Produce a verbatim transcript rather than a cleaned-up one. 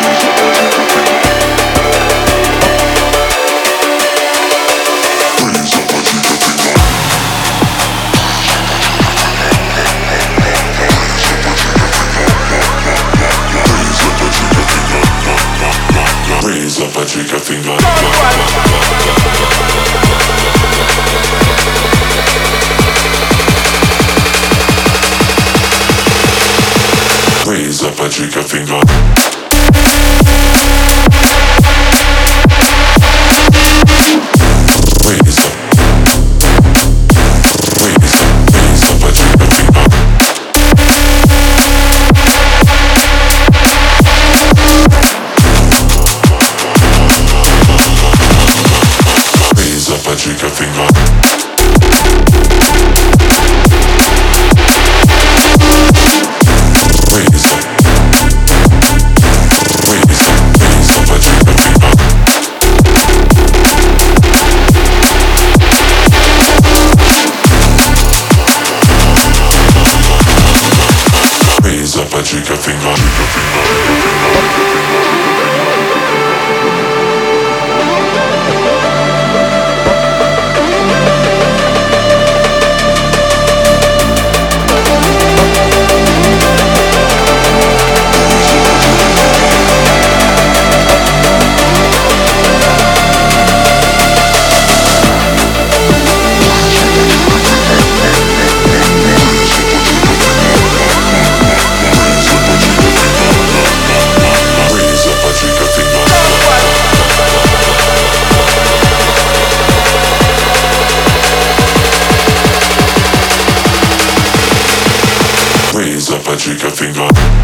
Raise up a trigger finger. Raise up a trigger finger. Raise up. Raise up. Raise up a trigger finger. Raise up a trigger finger. Raise up. Raise up. Raise up a trigger finger. Raise up a trigger finger. Raise up a trigger finger.